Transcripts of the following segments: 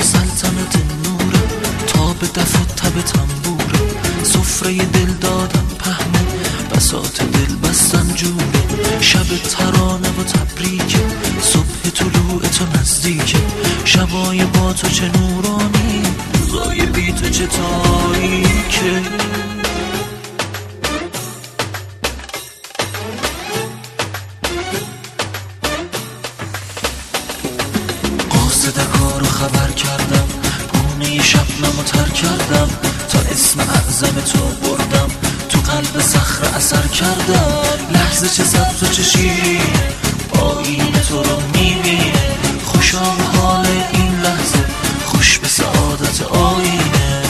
سلطنت نوره، تا به دف و تب تنبوره، سفره دل دادن پهنه، بساط دل بستن جوره، شب ترانه و تبریکه، صبح طلوع تو نزدیکه، شبای با تو چه نورانی، روزای بی تو چه تاریکه. قاصدکارو خبر کردم، گونه شبنمو تر کردم، تا اسم اعظم تو بردم، تو قلب صخره اثر کردم. لحظه چه سبز و چه شیرین، آینه تو رو میبینه، خوشا به حال این لحظه، خوش به سعادت آینه.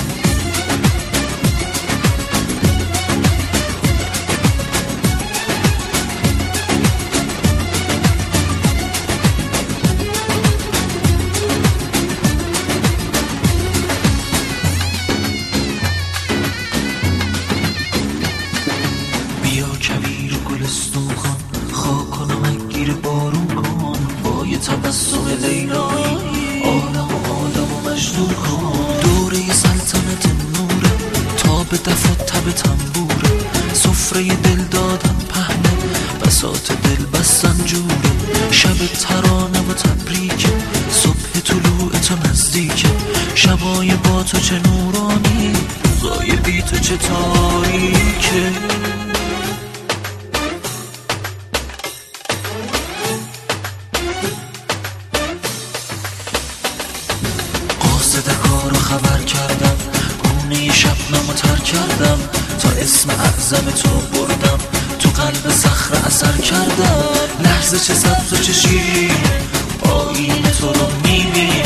بیا کویر و گلستون کن، خاک کنم گیر بارون کن، با یه تبسم لیلایی آدم و مجنون کن. دوره سلطنت نوره، تا به دف و تب تنبوره، سفره دل دادن پهنه، بساط دل بستن جوره، شب ترانه و تبریکه، صبح طلوع تو نزدیکه، شبای با تو چه نورانی، روزای بی تو چه تاریکه. قاصدکارو خبر کردم، گونه شبنمو تر کردم، تا اسم اعظم تو بردم، تو قلب صخره اثر کردم. لحظه چه سبز و چه شیرین، آینه تو رو میبینه،